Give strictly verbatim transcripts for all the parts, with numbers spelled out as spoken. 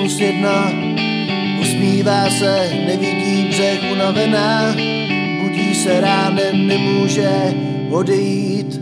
minus jedna. Usmívá se, nevidí břeh, unavená. Budí se ránem, nemůže odejít.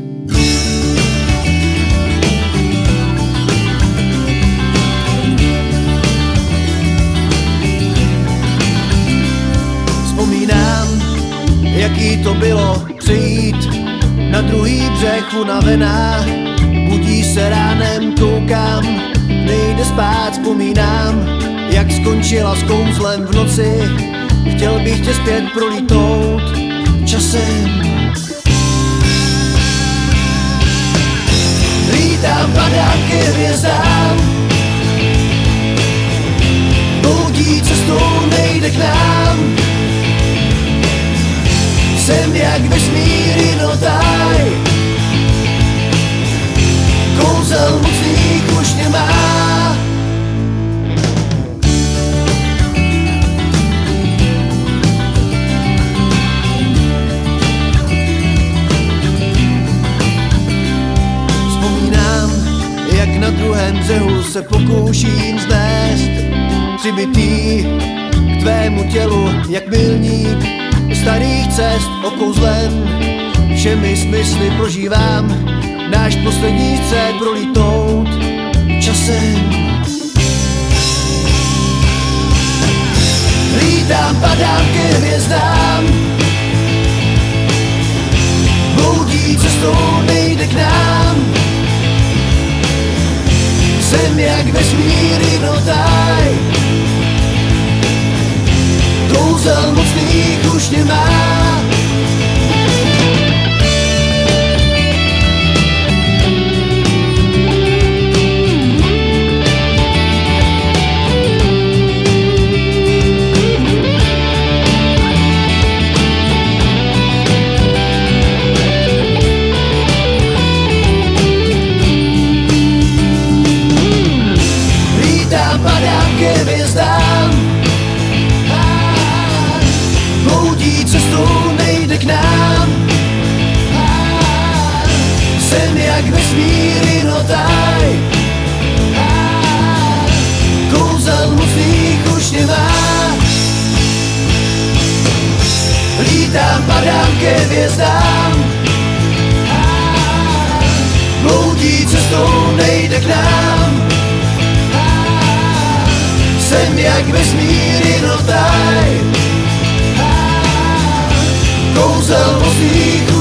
Vzpomínám, jaký to bylo přejít na druhý břeh, unavená. Budí se ránem, koukám, nejde spát, vzpomínám, jak skončila s kouzlem v noci. Chtěl bych tě zpět prolítnout časem. Lítám, padám ke hvězdám, boudí cestou, nejde k nám. Jsem jak vesmír jednotaj, kouzel mocných už nemá. Vzpomínám, jak na druhém břehu se pokouším znést, přibitý k tvému tělu jak milník starých cest, okouzlen všemi smysly prožívám náš poslední střed prolítnout časem. Lítám, padám ke hvězdám, boudí cestou, nejde k nám. Jsem jak vesmír jednotaj, kouzel mocných už nemá. Lítám, padám ke hvězdám, boudí cestou, nejde k nám. Jsem jak vesmír jednotaj, kouzel mocných už nemá. Lítám, padám ke hvězdám, boudí cestou, nejde k nám. Jsem jak vesmír jednotaj, kouzel mocných